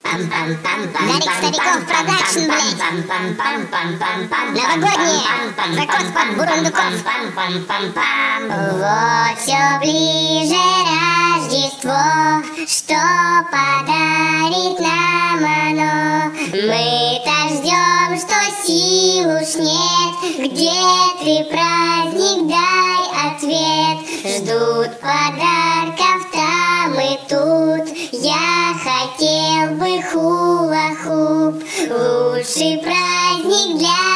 Гарик Стариков продакшн, блядь. Новогоднее. Закос под бурундуков. Вот все ближе Рождество. Что подарит нам оно? Мы-то ждем, что сил уж нет. Где ты, праздник, дай ответ. Ждут подарков там и тут. Я хотел бы хула-хуп. Лучший праздник для